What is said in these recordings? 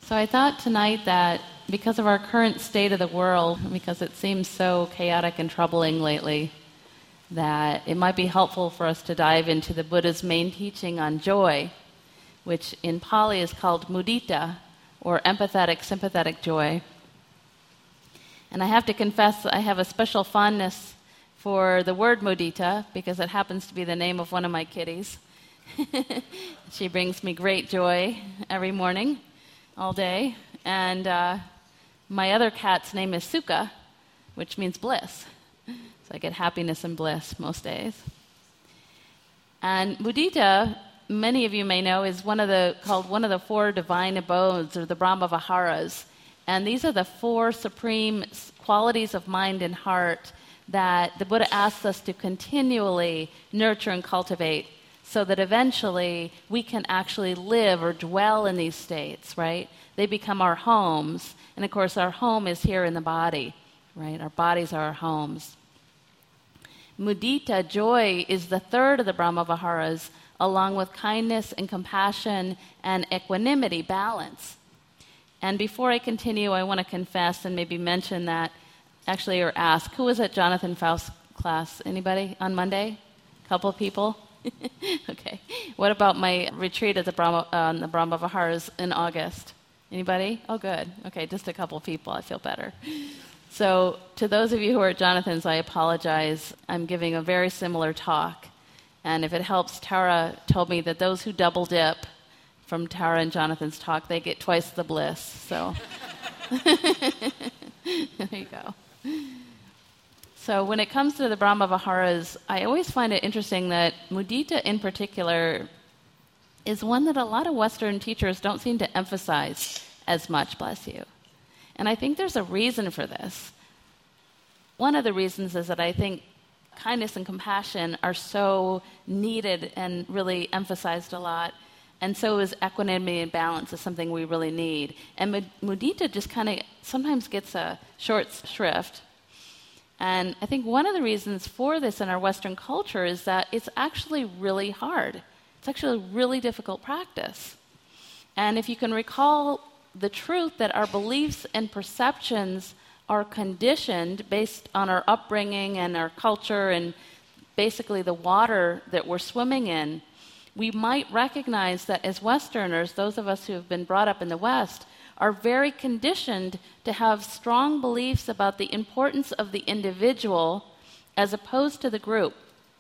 So I thought tonight that because of our current state of the world, because it seems so chaotic and troubling lately, that it might be helpful for us to dive into the Buddha's main teaching on joy, which in Pali is called mudita, or empathetic, sympathetic joy. And I have to confess that I have a special fondness for the word mudita because it happens to be the name of one of my kitties. She brings me great joy every morning, all day. And my other cat's name is Sukha, which means bliss. So I get happiness and bliss most days. And mudita, many of you may know, is called one of the four divine abodes, or the Brahma Viharas. And these are the four supreme qualities of mind and heart that the Buddha asks us to continually nurture and cultivate so that eventually we can actually live or dwell in these states, right? They become our homes. And of course, our home is here in the body, right? Our bodies are our homes. Mudita, joy, is the third of the Brahma Viharas, along with kindness and compassion and equanimity, balance. And before I continue, I want to confess and maybe mention that, actually, or ask, who was at Jonathan Faust's class? Anybody on Monday? A couple of people? Okay. What about my retreat at the Brahma Viharas in August? Anybody? Oh, good. Okay, just a couple of people. I feel better. So to those of you who are at Jonathan's, I apologize. I'm giving a very similar talk. And if it helps, Tara told me that those who double dip from Tara and Jonathan's talk, they get twice the bliss. So there you go. So when it comes to the Brahma Viharas, I always find it interesting that mudita in particular is one that a lot of Western teachers don't seem to emphasize as much, bless you. And I think there's a reason for this. One of the reasons is that I think kindness and compassion are so needed and really emphasized a lot. And so is equanimity and balance is something we really need. And mudita just kind of sometimes gets a short shrift. And I think one of the reasons for this in our Western culture is that it's actually really hard. It's actually a really difficult practice. And if you can recall the truth that our beliefs and perceptions are conditioned based on our upbringing and our culture and basically the water that we're swimming in, we might recognize that as Westerners, those of us who have been brought up in the West, are very conditioned to have strong beliefs about the importance of the individual as opposed to the group.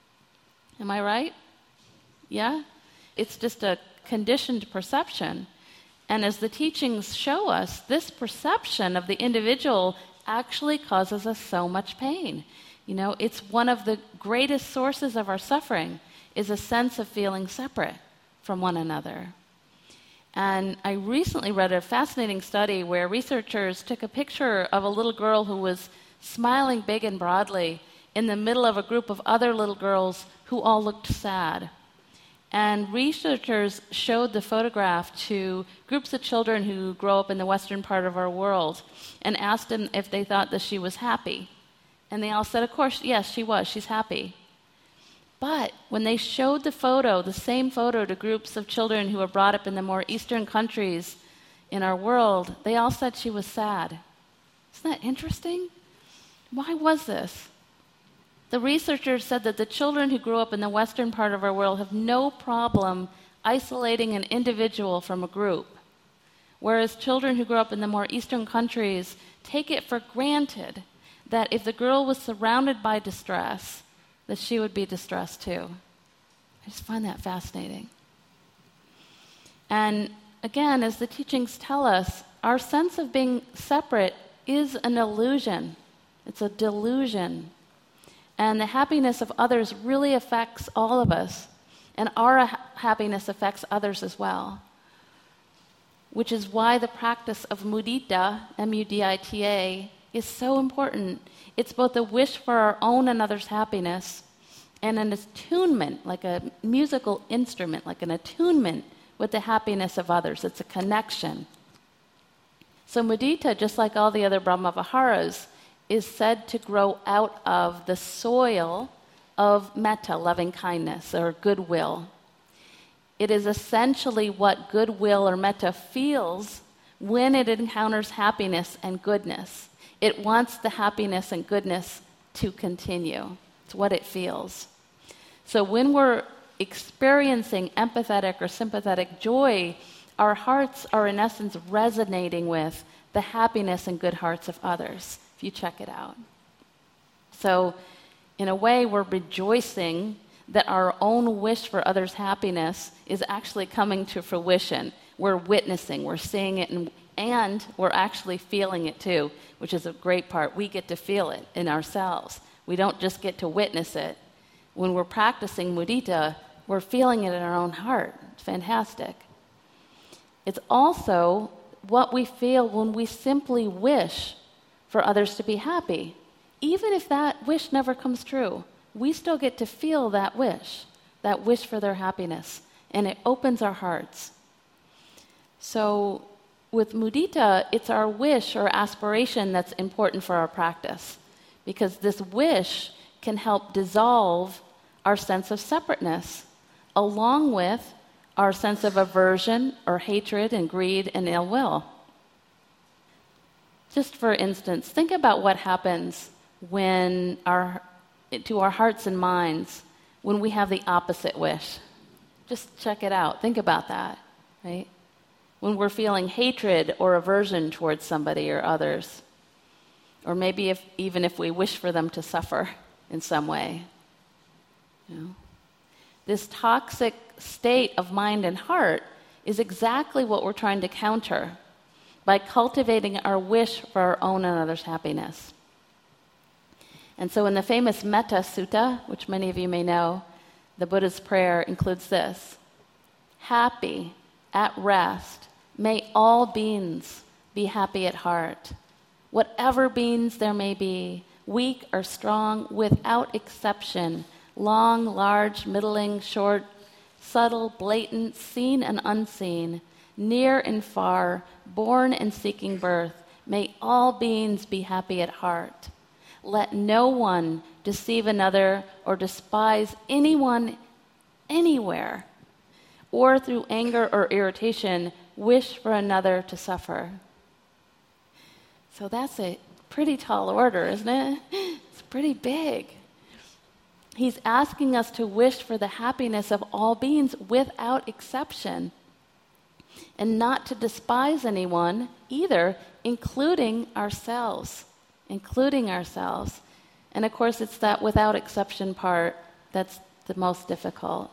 Am I right? Yeah? It's just a conditioned perception. And as the teachings show us, this perception of the individual actually causes us so much pain. You know, it's one of the greatest sources of our suffering is a sense of feeling separate from one another. And I recently read a fascinating study where researchers took a picture of a little girl who was smiling big and broadly in the middle of a group of other little girls who all looked sad. And researchers showed the photograph to groups of children who grow up in the western part of our world and asked them if they thought that she was happy. And they all said, of course, yes, she was. She's happy. But when they showed the same photo to groups of children who were brought up in the more eastern countries in our world, they all said she was sad. Isn't that interesting? Why was this? The researchers said that the children who grew up in the western part of our world have no problem isolating an individual from a group, whereas children who grew up in the more eastern countries take it for granted that if the girl was surrounded by distress, that she would be distressed too. I just find that fascinating. And again, as the teachings tell us, our sense of being separate is an illusion. It's a delusion. And the happiness of others really affects all of us. And our happiness affects others as well. Which is why the practice of mudita, M-U-D-I-T-A, is so important. It's both a wish for our own and others' happiness and an attunement, like a musical instrument, like an attunement with the happiness of others. It's a connection. So mudita, just like all the other Brahma Viharas, is said to grow out of the soil of metta, loving kindness, or goodwill. It is essentially what goodwill or metta feels when it encounters happiness and goodness, it wants the happiness and goodness to continue. It's what it feels. So when we're experiencing empathetic or sympathetic joy, our hearts are in essence resonating with the happiness and good hearts of others, if you check it out. So in a way, we're rejoicing that our own wish for others' happiness is actually coming to fruition. We're witnessing, we're seeing it, and we're actually feeling it too, which is a great part. We get to feel it in ourselves. We don't just get to witness it. When we're practicing mudita, we're feeling it in our own heart. It's fantastic. It's also what we feel when we simply wish for others to be happy. Even if that wish never comes true, we still get to feel that wish for their happiness, and it opens our hearts. So with mudita, it's our wish or aspiration that's important for our practice, because this wish can help dissolve our sense of separateness, along with our sense of aversion or hatred and greed and ill will. Just for instance, think about what happens to our hearts and minds when we have the opposite wish. Just check it out. Think about that, right? When we're feeling hatred or aversion towards somebody or others, or maybe even if we wish for them to suffer in some way. This toxic state of mind and heart is exactly what we're trying to counter by cultivating our wish for our own and others' happiness. And so in the famous Metta Sutta, which many of you may know, the Buddha's prayer includes this: happy, at rest, may all beings be happy at heart. Whatever beings there may be, weak or strong, without exception, long, large, middling, short, subtle, blatant, seen and unseen, near and far, born and seeking birth, may all beings be happy at heart. Let no one deceive another or despise anyone anywhere, or through anger or irritation wish for another to suffer. So that's a pretty tall order, isn't it? It's pretty big. He's asking us to wish for the happiness of all beings without exception, and not to despise anyone either, including ourselves. And of course, it's that without exception part that's the most difficult.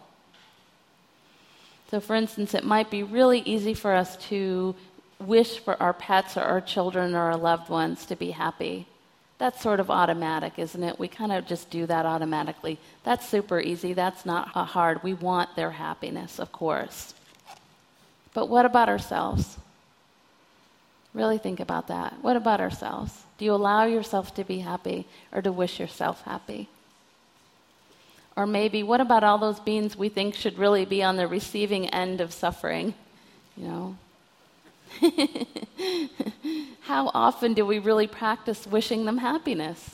So for instance, it might be really easy for us to wish for our pets or our children or our loved ones to be happy. That's sort of automatic, isn't it? We kind of just do that automatically. That's super easy. That's not hard. We want their happiness, of course. But what about ourselves? Really think about that. What about ourselves? Do you allow yourself to be happy or to wish yourself happy? Or maybe, what about all those beings we think should really be on the receiving end of suffering? How often do we really practice wishing them happiness?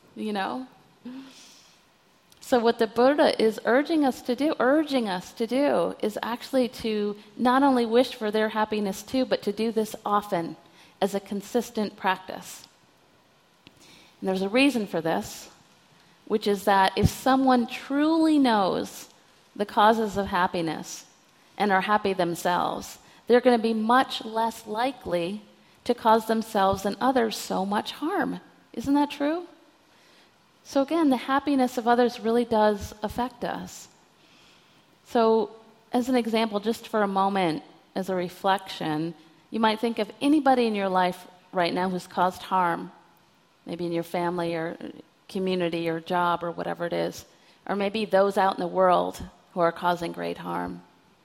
So what the Buddha is urging us to do is actually to not only wish for their happiness too, but to do this often as a consistent practice. And there's a reason for this, which is that if someone truly knows the causes of happiness and are happy themselves, they're going to be much less likely to cause themselves and others so much harm. Isn't that true? So again, the happiness of others really does affect us. So as an example, just for a moment, as a reflection, you might think of anybody in your life right now who's caused harm, maybe in your family or community or job or whatever it is, or maybe those out in the world who are causing great harm.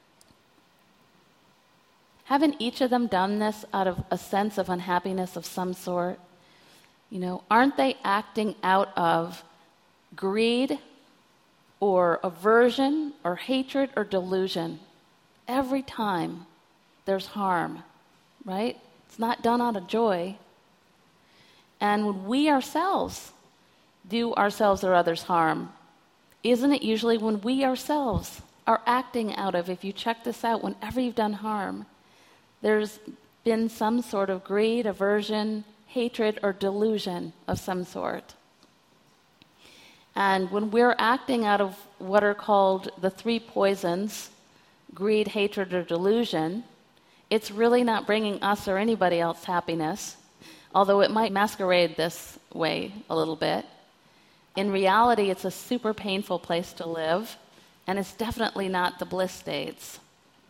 Haven't each of them done this out of a sense of unhappiness of some sort? Aren't they acting out of greed or aversion or hatred or delusion? Every time there's harm, right? It's not done out of joy. And when we ourselves do ourselves or others harm, isn't it usually when we ourselves are acting out of, if you check this out, whenever you've done harm, there's been some sort of greed, aversion, hatred, or delusion of some sort. And when we're acting out of what are called the three poisons, greed, hatred, or delusion, it's really not bringing us or anybody else happiness, although it might masquerade this way a little bit. In reality, it's a super painful place to live, and it's definitely not the bliss states.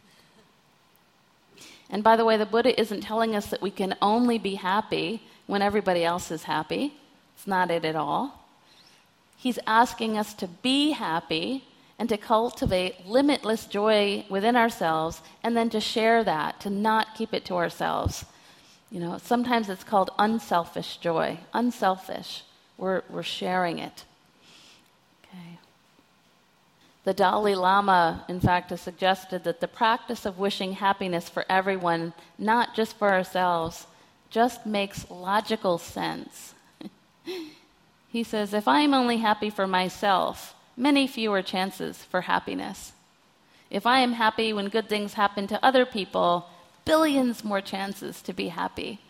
And by the way, the Buddha isn't telling us that we can only be happy when everybody else is happy. It's not it at all. He's asking us to be happy and to cultivate limitless joy within ourselves, and then to share that, to not keep it to ourselves. Sometimes it's called unselfish joy. Unselfish. We're sharing it. Okay. The Dalai Lama, in fact, has suggested that the practice of wishing happiness for everyone, not just for ourselves, just makes logical sense. He says, if I am only happy for myself, many fewer chances for happiness. If I am happy when good things happen to other people, billions more chances to be happy.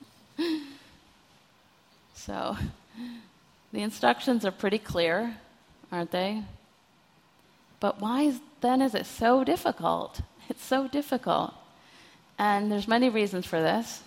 So, the instructions are pretty clear, aren't they? But why then is it so difficult? It's so difficult. And there's many reasons for this.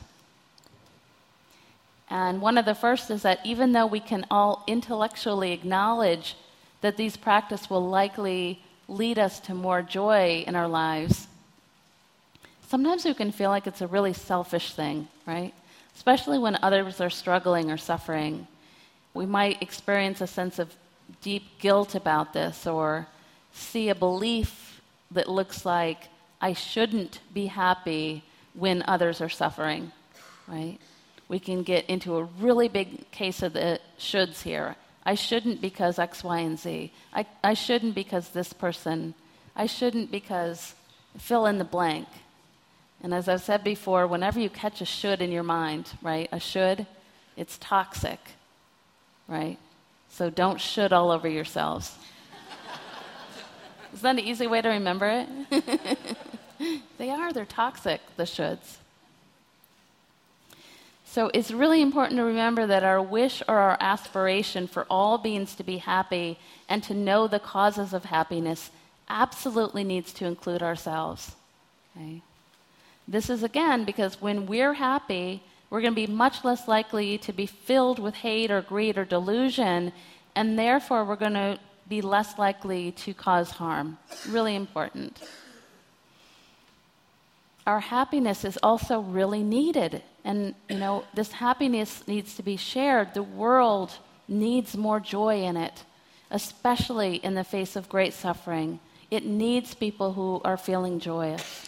And one of the first is that even though we can all intellectually acknowledge that these practices will likely lead us to more joy in our lives, sometimes we can feel like it's a really selfish thing, right? Especially when others are struggling or suffering. We might experience a sense of deep guilt about this, or see a belief that looks like, I shouldn't be happy when others are suffering, right? We can get into a really big case of the shoulds here. I shouldn't because X, Y, and Z. I shouldn't because this person. I shouldn't because fill in the blank. And as I've said before, whenever you catch a should in your mind, right, a should, it's toxic, right? So don't should all over yourselves. Is that an easy way to remember it? They're toxic, the shoulds. So it's really important to remember that our wish or our aspiration for all beings to be happy and to know the causes of happiness absolutely needs to include ourselves. Okay? This is, again, because when we're happy, we're going to be much less likely to be filled with hate or greed or delusion, and therefore we're going to be less likely to cause harm. Really important. Our happiness is also really needed. And, this happiness needs to be shared. The world needs more joy in it, especially in the face of great suffering. It needs people who are feeling joyous.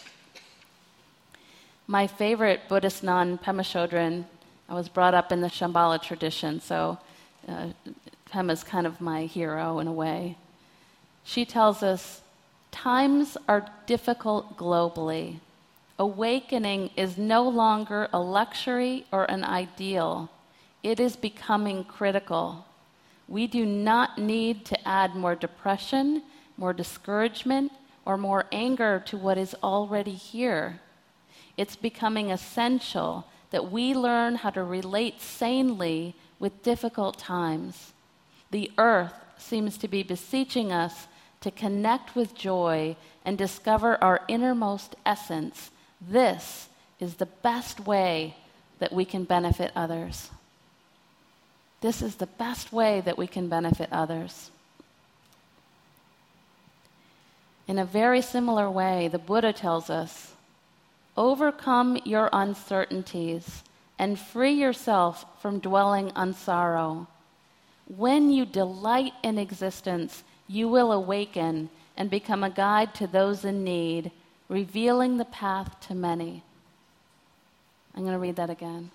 My favorite Buddhist nun, Pema Chodron, I was brought up in the Shambhala tradition, so Pema's kind of my hero in a way. She tells us, times are difficult globally. Awakening is no longer a luxury or an ideal. It is becoming critical. We do not need to add more depression, more discouragement, or more anger to what is already here. It's becoming essential that we learn how to relate sanely with difficult times. The earth seems to be beseeching us to connect with joy and discover our innermost essence. This is the best way that we can benefit others. This is the best way that we can benefit others. In a very similar way, the Buddha tells us, overcome your uncertainties and free yourself from dwelling on sorrow. When you delight in existence, you will awaken and become a guide to those in need, revealing the path to many. I'm going to read that again.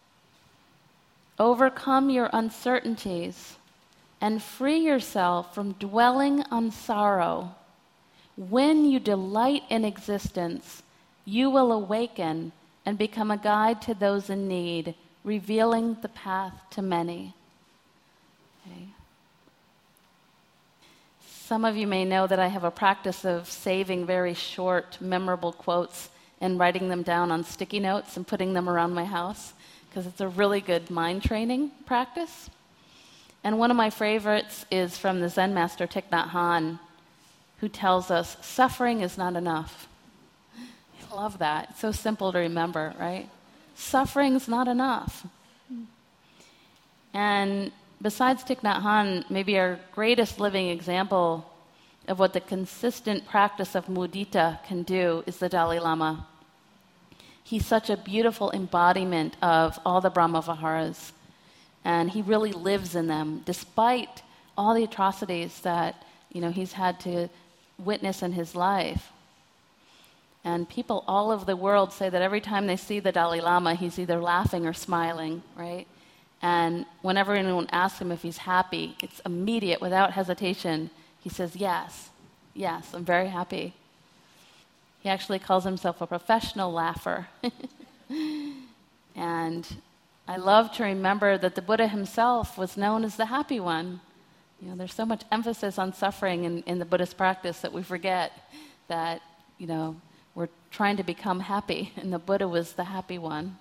Overcome your uncertainties and free yourself from dwelling on sorrow. When you delight in existence, you will awaken and become a guide to those in need, revealing the path to many. Okay. Some of you may know that I have a practice of saving very short, memorable quotes and writing them down on sticky notes and putting them around my house because it's a really good mind training practice. And one of my favorites is from the Zen master Thich Nhat Hanh, who tells us suffering is not enough. I love that. It's so simple to remember, right? Suffering's not enough. And besides Thich Nhat Hanh, maybe our greatest living example of what the consistent practice of mudita can do is the Dalai Lama. He's such a beautiful embodiment of all the Brahmaviharas, and he really lives in them, despite all the atrocities that he's had to witness in his life. And people all over the world say that every time they see the Dalai Lama, he's either laughing or smiling, right? And whenever anyone asks him if he's happy, it's immediate, without hesitation. He says, yes, I'm very happy. He actually calls himself a professional laugher. And I love to remember that the Buddha himself was known as the happy one. There's so much emphasis on suffering in the Buddhist practice that we forget that, we're trying to become happy, and the Buddha was the happy one.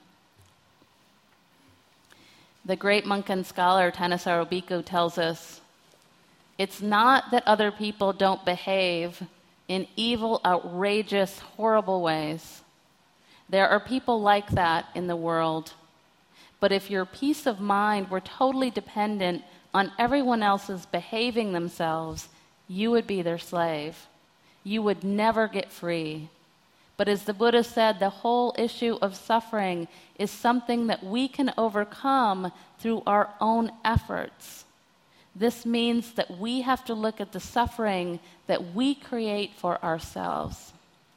The great monk and scholar Thanissaro Bhikkhu tells us, it's not that other people don't behave in evil, outrageous, horrible ways. There are people like that in the world. But if your peace of mind were totally dependent on everyone else's behaving themselves, you would be their slave. You would never get free. But as the Buddha said, the whole issue of suffering is something that we can overcome through our own efforts. This means that we have to look at the suffering that we create for ourselves.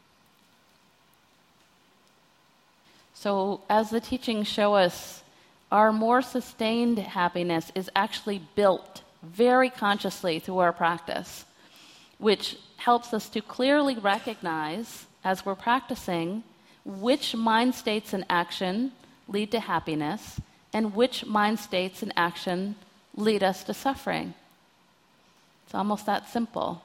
So, as the teachings show us, our more sustained happiness is actually built very consciously through our practice, which helps us to clearly recognize, as we're practicing, which mind states and action lead to happiness and which mind states and action lead us to suffering. It's almost that simple.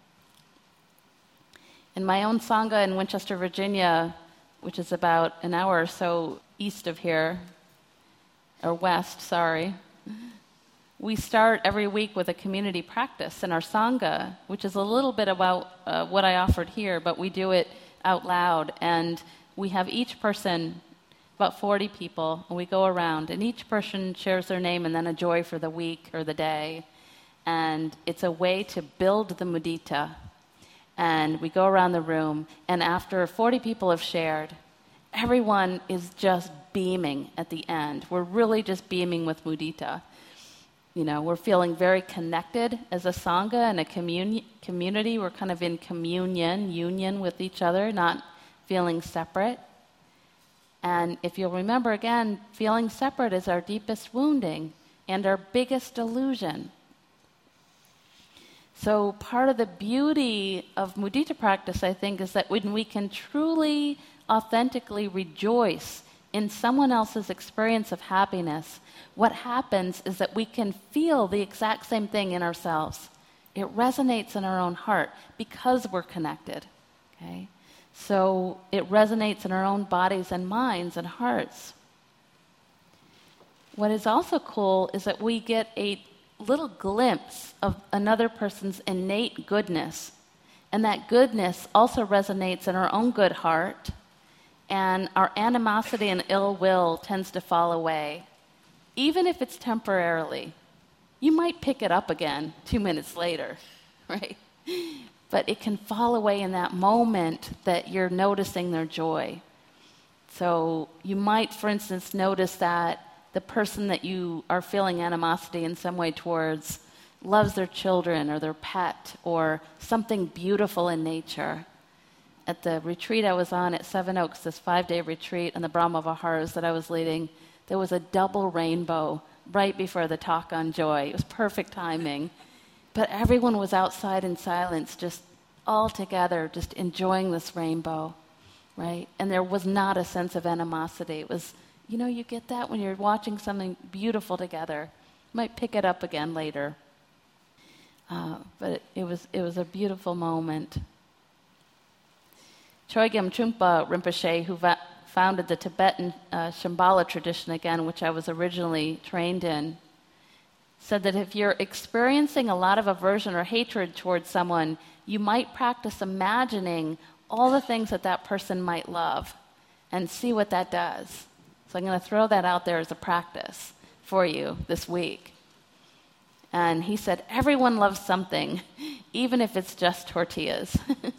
In my own Sangha in Winchester, Virginia, which is about an hour or so east of here, or west, sorry, we start every week with a community practice in our Sangha, which is a little bit about what I offered here, but we do it out loud. And we have each person, about 40 people, and we go around, and each person shares their name and then a joy for the week or the day. And it's a way to build the mudita. And we go around the room, and after 40 people have shared, everyone is just beaming at the end. We're really just beaming with mudita. We're feeling very connected as a Sangha and a community. We're kind of in union with each other, not feeling separate. And if you'll remember again, feeling separate is our deepest wounding and our biggest delusion. So part of the beauty of mudita practice, I think, is that when we can truly, authentically rejoice in someone else's experience of happiness, what happens is that we can feel the exact same thing in ourselves. It resonates in our own heart because we're connected. Okay? So it resonates in our own bodies and minds and hearts. What is also cool is that we get a little glimpse of another person's innate goodness. And that goodness also resonates in our own good heart. And our animosity and ill will tends to fall away. Even if it's temporarily. You might pick it up again 2 minutes later, right? But it can fall away in that moment that you're noticing their joy. So you might, for instance, notice that the person that you are feeling animosity in some way towards loves their children or their pet or something beautiful in nature. At the retreat I was on at Seven Oaks, this 5-day retreat on the Brahmaviharas that I was leading, there was a double rainbow right before the talk on joy. It was perfect timing. But everyone was outside in silence, just all together, just enjoying this rainbow, right? And there was not a sense of animosity. It was, you get that when you're watching something beautiful together. You might pick it up again later. But it was a beautiful moment. Chogyam Trungpa Rinpoche, who founded the Tibetan Shambhala tradition again, which I was originally trained in, said that if you're experiencing a lot of aversion or hatred towards someone, you might practice imagining all the things that that person might love and see what that does. So I'm going to throw that out there as a practice for you this week. And he said, everyone loves something, even if it's just tortillas.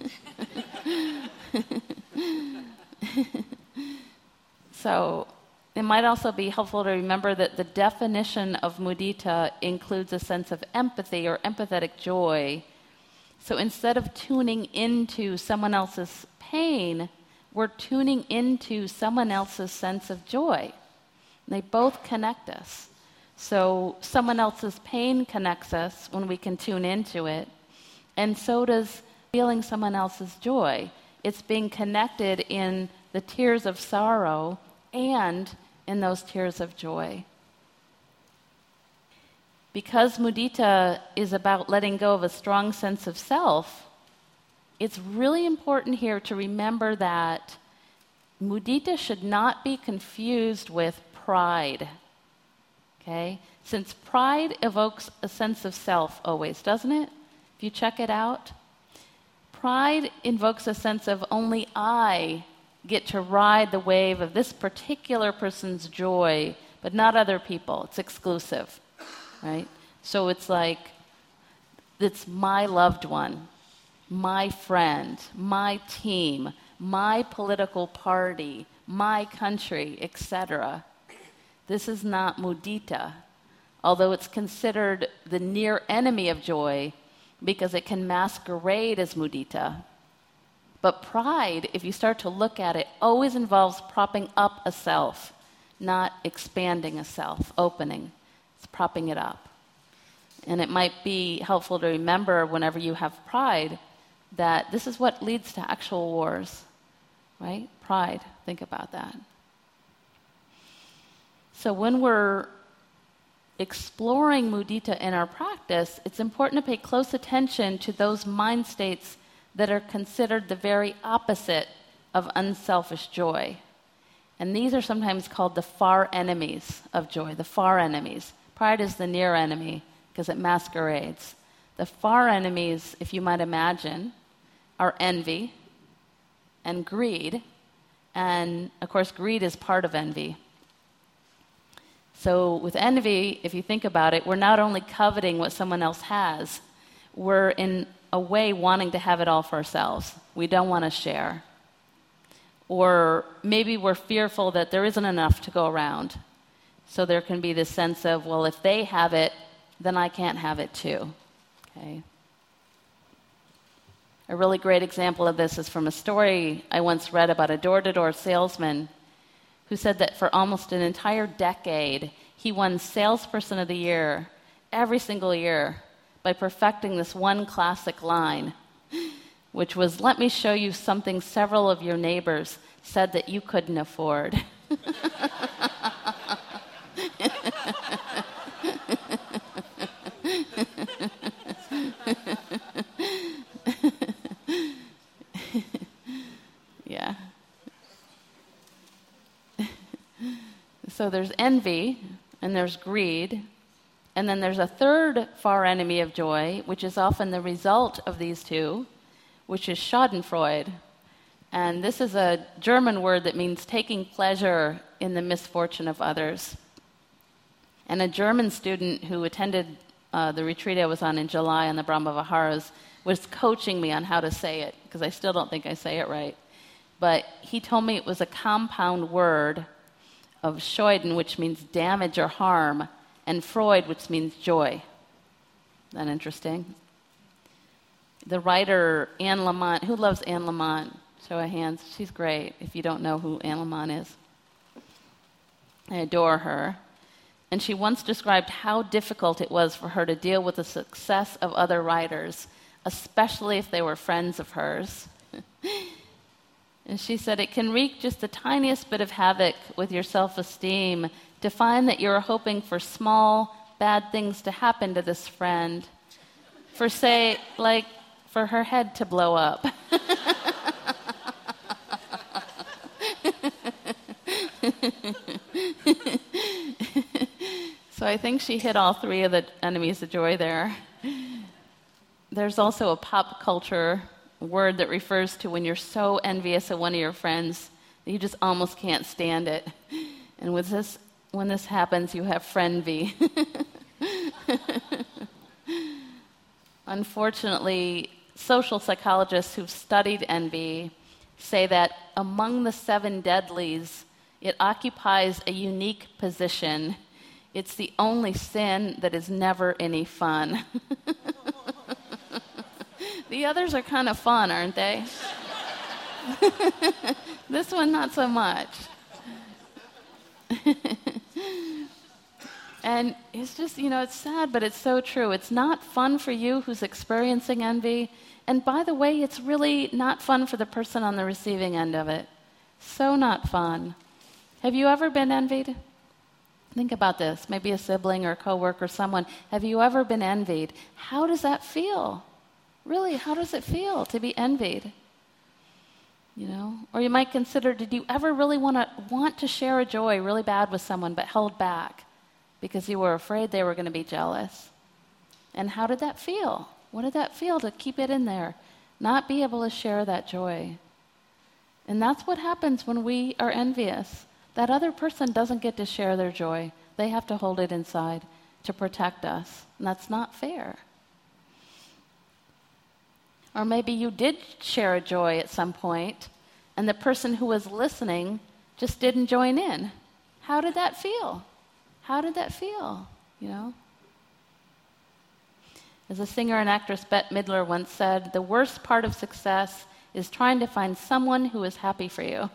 So it might also be helpful to remember that the definition of mudita includes a sense of empathy or empathetic joy. So instead of tuning into someone else's pain, we're tuning into someone else's sense of joy. And they both connect us. So someone else's pain connects us when we can tune into it, and so does feeling someone else's joy. It's being connected in the tears of sorrow and in those tears of joy. Because mudita is about letting go of a strong sense of self, it's really important here to remember that mudita should not be confused with pride. Okay? Since pride evokes a sense of self always, doesn't it? If you check it out, pride invokes a sense of only I get to ride the wave of this particular person's joy, but not other people. It's exclusive, right? So it's like, it's my loved one, my friend, my team, my political party, my country, etc. This is not mudita, although it's considered the near enemy of joy because it can masquerade as mudita. But pride, if you start to look at it, always involves propping up a self, not expanding a self, opening. It's propping it up. And it might be helpful to remember whenever you have pride that this is what leads to actual wars, right? Pride, think about that. So when we're exploring mudita in our practice, it's important to pay close attention to those mind states that are considered the very opposite of unselfish joy. And these are sometimes called the far enemies of joy, the far enemies. Pride is the near enemy because it masquerades. The far enemies, if you might imagine, are envy and greed. And, of course, greed is part of envy. So with envy, if you think about it, we're not only coveting what someone else has, we're in a way wanting to have it all for ourselves. We don't want to share. Or maybe we're fearful that there isn't enough to go around. So there can be this sense of, well, if they have it, then I can't have it too. Okay. A really great example of this is from a story I once read about a door-to-door salesman who said that for almost an entire decade, he won Salesperson of the Year every single year by perfecting this one classic line, which was, "Let me show you something several of your neighbors said that you couldn't afford." Yeah. So there's envy, and there's greed, and then there's a third far enemy of joy, which is often the result of these two, which is Schadenfreude. And this is a German word that means taking pleasure in the misfortune of others. And a German student who attended the retreat I was on in July on the Brahmaviharas was coaching me on how to say it, because I still don't think I say it right. But he told me it was a compound word of Scheuden, which means damage or harm, and Freud, which means joy. Isn't that interesting? The writer Anne Lamott, who loves Anne Lamott? Show of hands. She's great, if you don't know who Anne Lamott is. I adore her. And she once described how difficult it was for her to deal with the success of other writers, especially if they were friends of hers. And she said, it can wreak just the tiniest bit of havoc with your self-esteem to find that you're hoping for small, bad things to happen to this friend. For, say, like, for her head to blow up. So I think she hit all three of the enemies of joy there. There's also a pop culture word that refers to when you're so envious of one of your friends that you just almost can't stand it. And when this happens, you have frienvy. Unfortunately, social psychologists who've studied envy say that among the 7 deadlies, it occupies a unique position. It's the only sin that is never any fun. The others are kind of fun, aren't they? This one, not so much. And it's just, it's sad, but it's so true. It's not fun for you who's experiencing envy. And by the way, it's really not fun for the person on the receiving end of it. So not fun. Have you ever been envied? Think about this. Maybe a sibling or a coworker, someone. Have you ever been envied? How does that feel? Really, how does it feel to be envied? Or you might consider, did you ever really want to share a joy really bad with someone but held back because you were afraid they were going to be jealous? And how did that feel? What did that feel to keep it in there, not be able to share that joy? And that's what happens when we are envious. That other person doesn't get to share their joy. They have to hold it inside to protect us. And that's not fair. Or maybe you did share a joy at some point, and the person who was listening just didn't join in. How did that feel? How did that feel? As a singer and actress, Bette Midler once said, the worst part of success is trying to find someone who is happy for you.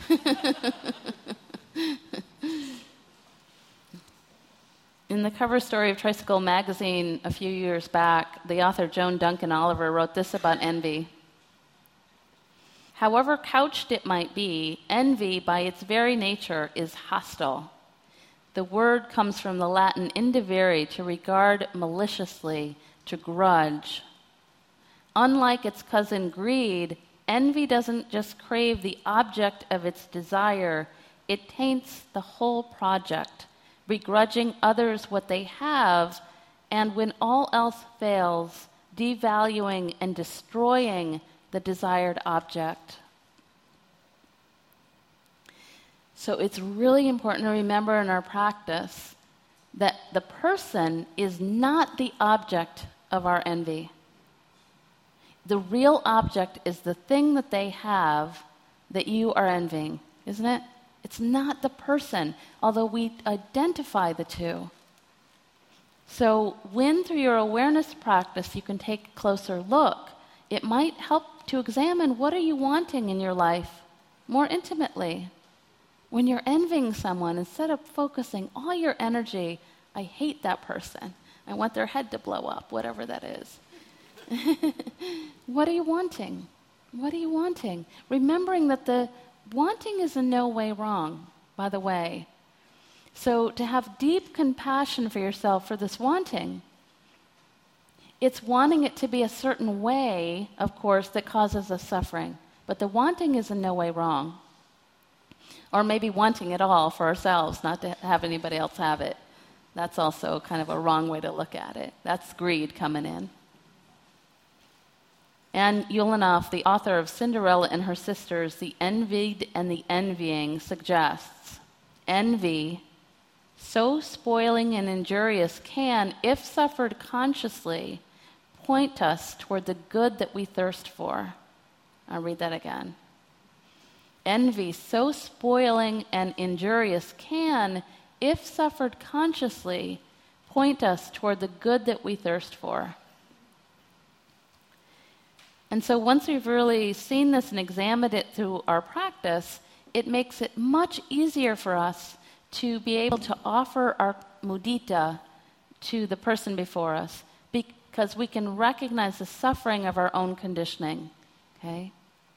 In the cover story of Tricycle magazine a few years back, the author Joan Duncan Oliver wrote this about envy. However couched it might be, envy by its very nature is hostile. The word comes from the Latin indivere, to regard maliciously, to grudge. Unlike its cousin greed, envy doesn't just crave the object of its desire, it taints the whole project, begrudging others what they have, and when all else fails, devaluing and destroying the desired object. So it's really important to remember in our practice that the person is not the object of our envy. The real object is the thing that they have that you are envying, isn't it? It's not the person, although we identify the two. So when through your awareness practice you can take a closer look, it might help to examine what are you wanting in your life more intimately. When you're envying someone, instead of focusing all your energy, I hate that person, I want their head to blow up, whatever that is. What are you wanting? What are you wanting? Remembering that the wanting is in no way wrong, by the way. So to have deep compassion for yourself for this wanting, it's wanting it to be a certain way, of course, that causes us suffering. But the wanting is in no way wrong. Or maybe wanting it all for ourselves, not to have anybody else have it. That's also kind of a wrong way to look at it. That's greed coming in. Anne Ulanoff, the author of Cinderella and Her Sisters, The Envied and the Envying, suggests, envy, so spoiling and injurious, can, if suffered consciously, point us toward the good that we thirst for. I'll read that again. Envy, so spoiling and injurious, can, if suffered consciously, point us toward the good that we thirst for. And so once we've really seen this and examined it through our practice, it makes it much easier for us to be able to offer our mudita to the person before us, because we can recognize the suffering of our own conditioning. Okay?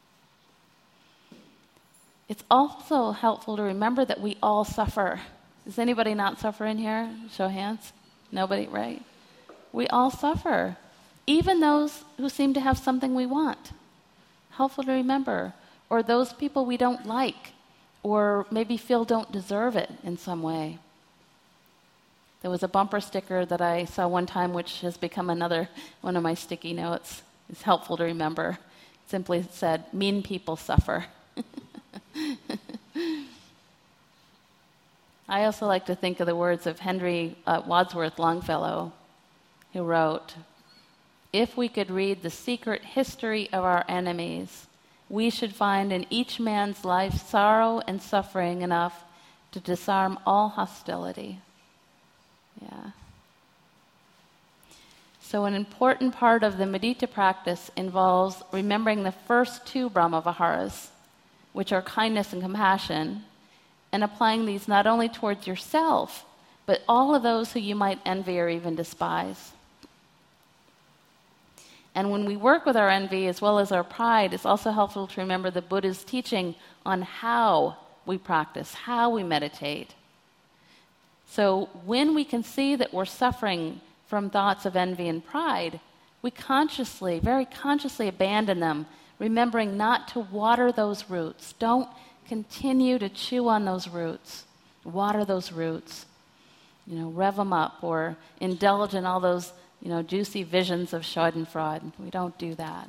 It's also helpful to remember that we all suffer. Does anybody not suffer in here? Show hands. Nobody, right? We all suffer. Even those who seem to have something we want. Helpful to remember. Or those people we don't like. or maybe feel don't deserve it in some way. There was a bumper sticker that I saw one time, which has become another one of my sticky notes. It's helpful to remember. It simply said, "Mean people suffer." I also like to think of the words of Henry Wadsworth Longfellow, who wrote, "If we could read the secret history of our enemies, we should find in each man's life sorrow and suffering enough to disarm all hostility." Yeah. So an important part of the mudita practice involves remembering the first two Brahmaviharas, which are kindness and compassion, and applying these not only towards yourself, but all of those who you might envy or even despise. And when we work with our envy as well as our pride, it's also helpful to remember the Buddha's teaching on how we practice, how we meditate. So when we can see that we're suffering from thoughts of envy and pride, we consciously, very consciously abandon them, remembering not to water those roots. Don't continue to chew on those roots. Water those roots. Rev them up or indulge in all those juicy visions of schadenfreude. We don't do that.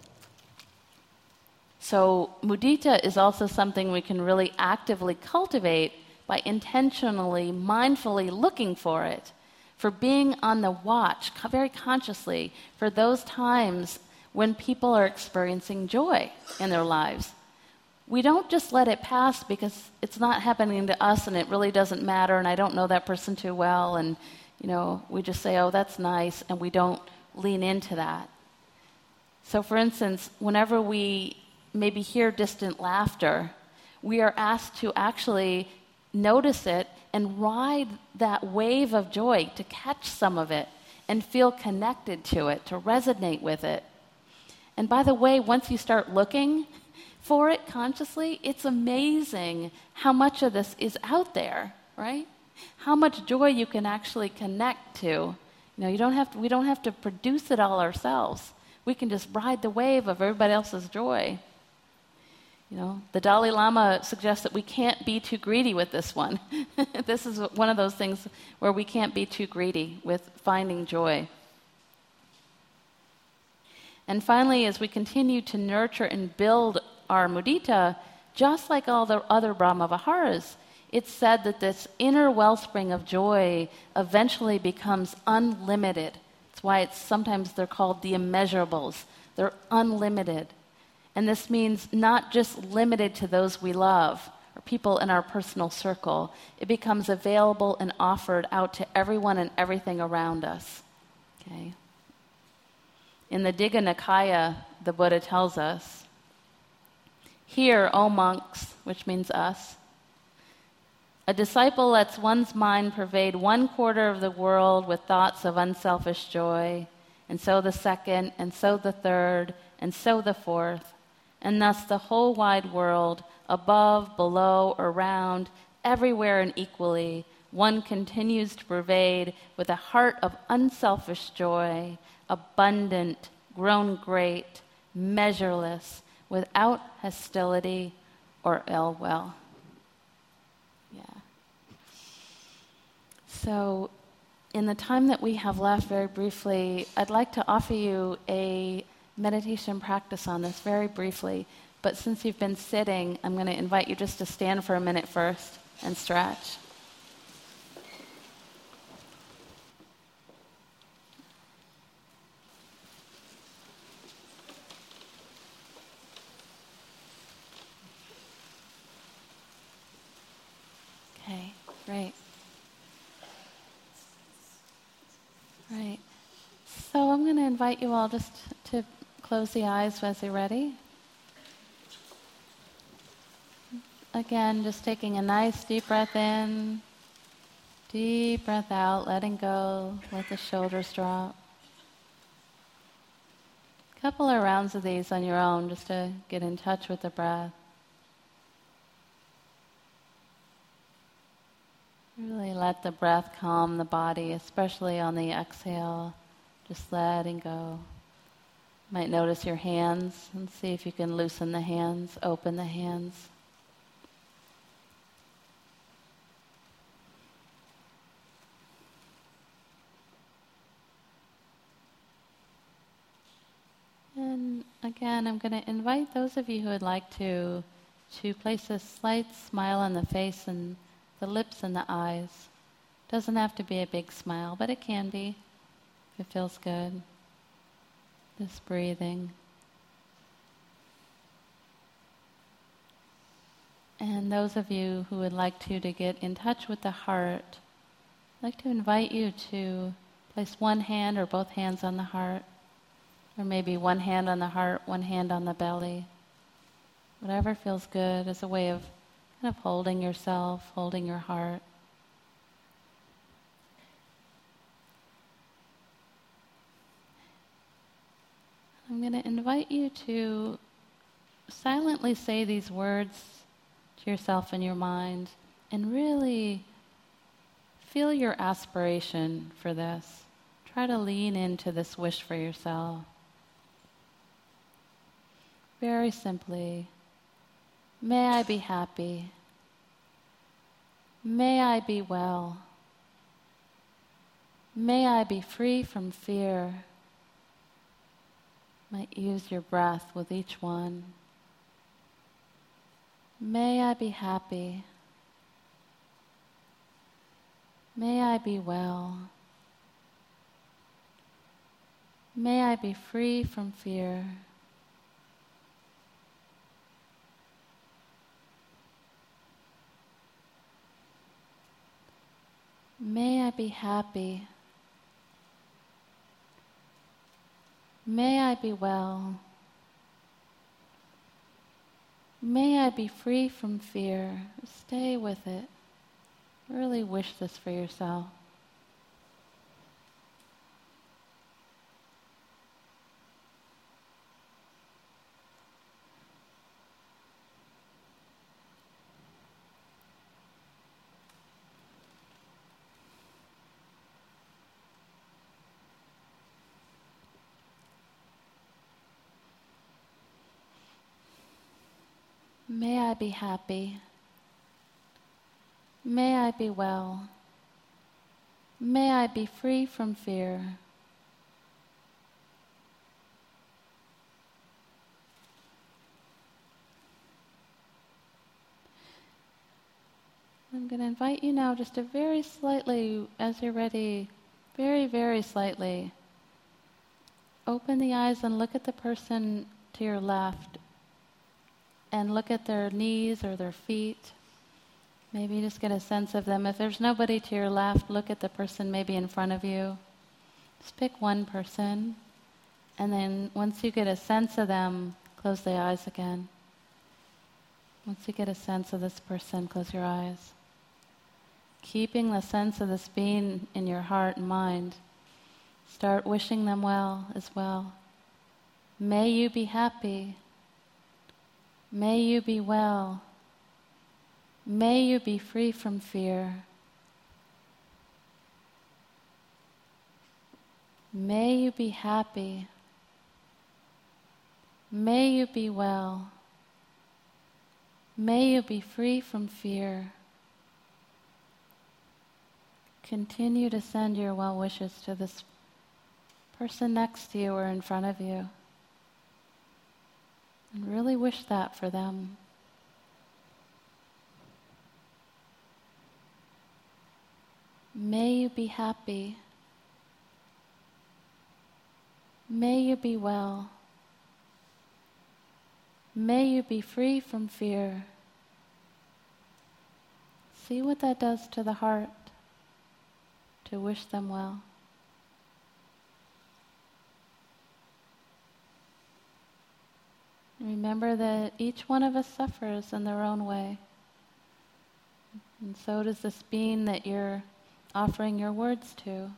So mudita is also something we can really actively cultivate by intentionally, mindfully looking for it, for being on the watch, very consciously, for those times when people are experiencing joy in their lives. We don't just let it pass because it's not happening to us and it really doesn't matter and I don't know that person too well and we just say, "Oh, that's nice," and we don't lean into that. So for instance, whenever we maybe hear distant laughter, we are asked to actually notice it and ride that wave of joy, to catch some of it and feel connected to it, to resonate with it. And by the way, once you start looking for it consciously, it's amazing how much of this is out there, right? How much joy you can actually connect to. We don't have to produce it all ourselves. We can just ride the wave of everybody else's joy. The Dalai Lama suggests that we can't be too greedy with this one. This is one of those things where we can't be too greedy with finding joy. And finally, as we continue to nurture and build our mudita, just like all the other Brahmaviharas, it's said that this inner wellspring of joy eventually becomes unlimited. That's why sometimes they're called the immeasurables. They're unlimited. And this means not just limited to those we love or people in our personal circle. It becomes available and offered out to everyone and everything around us. Okay? In the Digha Nikaya, the Buddha tells us, "Hear, O monks," which means us, "a disciple lets one's mind pervade 1/4 of the world with thoughts of unselfish joy, and so the second, and so the third, and so the fourth, and thus the whole wide world, above, below, around, everywhere and equally, one continues to pervade with a heart of unselfish joy, abundant, grown great, measureless, without hostility or ill will." Yeah. So, in the time that we have left, very briefly, I'd like to offer you a meditation practice on this very briefly. But since you've been sitting, I'm going to invite you just to stand for a minute first and stretch. Okay, great. Right. So I'm going to invite you all just to close the eyes as you're ready. Again, just taking a nice deep breath in, deep breath out, letting go, let the shoulders drop. A couple of rounds of these on your own just to get in touch with the breath. Really let the breath calm the body, especially on the exhale, just letting go. You might notice your hands and see if you can loosen the hands, open the hands. again, I'm going to invite those of you who would like to place a slight smile on the face and the lips and the eyes. Doesn't have to be a big smile, but it can be if it feels good. Just breathing. And those of you who would like to get in touch with the heart, I'd like to invite you to place one hand or both hands on the heart, or maybe one hand on the heart, one hand on the belly. Whatever feels good as a way of kind of holding yourself, holding your heart. I'm going to invite you to silently say these words to yourself in your mind and really feel your aspiration for this. Try to lean into this wish for yourself. Very simply, may I be happy. May I be well. May I be free from fear. Might use your breath with each one. May I be happy. May I be well. May I be free from fear. May I be happy. May I be well. May I be free from fear. Stay with it. Really wish this for yourself. May I be happy. May I be well. May I be free from fear. I'm going to invite you now just to very slightly, as you're ready, very, very slightly, open the eyes and look at the person to your left and look at their knees or their feet. Maybe just get a sense of them. If there's nobody to your left, look at the person maybe in front of you. Just pick one person. And then once you get a sense of them, close the eyes again. Once you get a sense of this person, close your eyes. Keeping the sense of this being in your heart and mind, start wishing them well as well. May you be happy. May you be well. May you be free from fear. May you be happy. May you be well. May you be free from fear. Continue to send your well wishes to this person next to you or in front of you. And really wish that for them. May you be happy. May you be well. May you be free from fear. See what that does to the heart, to wish them well. Remember that each one of us suffers in their own way. And so does this being that you're offering your words to.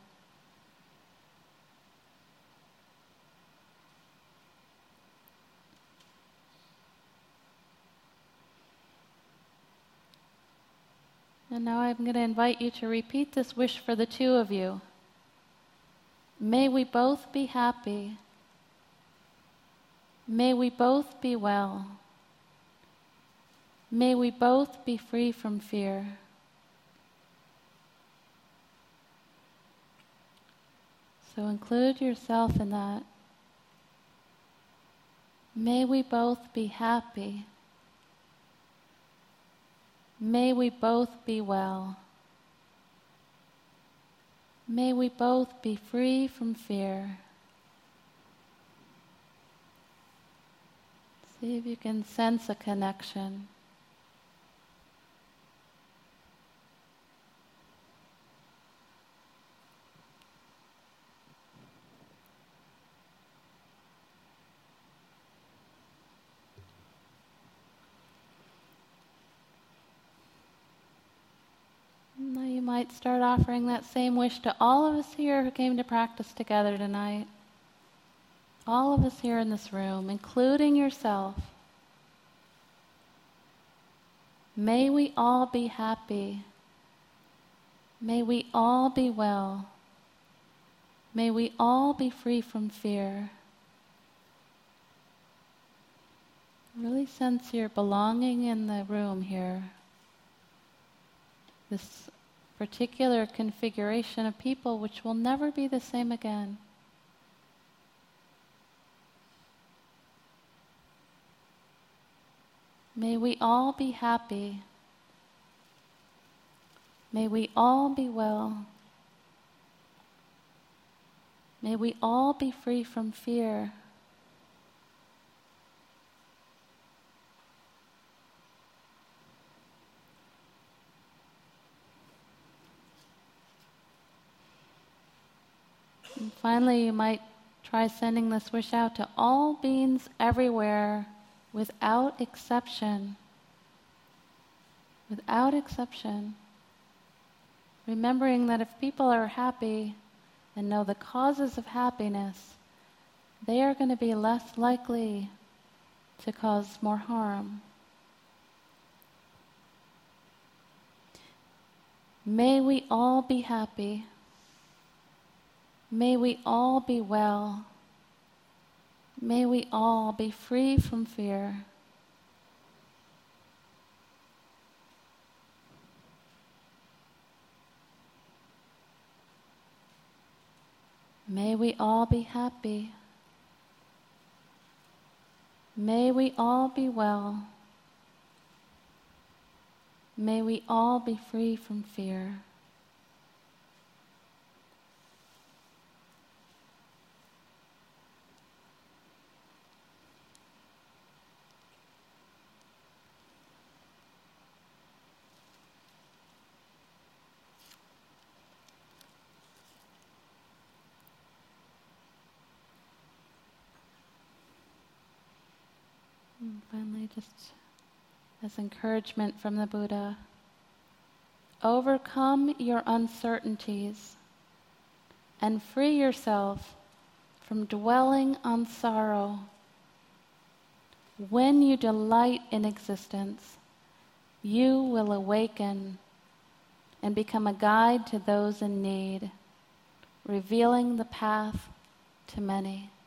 And now I'm going to invite you to repeat this wish for the two of you. May we both be happy. May we both be well. May we both be free from fear. So include yourself in that. May we both be happy. May we both be well. May we both be free from fear. See if you can sense a connection. Now you might start offering that same wish to all of us here who came to practice together tonight. All of us here in this room, including yourself. May we all be happy. May we all be well. May we all be free from fear. Really sense your belonging in the room here. This particular configuration of people which will never be the same again. May we all be happy. May we all be well. May we all be free from fear. And finally, you might try sending this wish out to all beings everywhere, without exception. Without exception. Remembering that if people are happy and know the causes of happiness, they are going to be less likely to cause more harm. May we all be happy. May we all be well. May we all be free from fear. May we all be happy. May we all be well. May we all be free from fear. And finally, just as encouragement from the Buddha, overcome your uncertainties and free yourself from dwelling on sorrow. When you delight in existence, you will awaken and become a guide to those in need, revealing the path to many.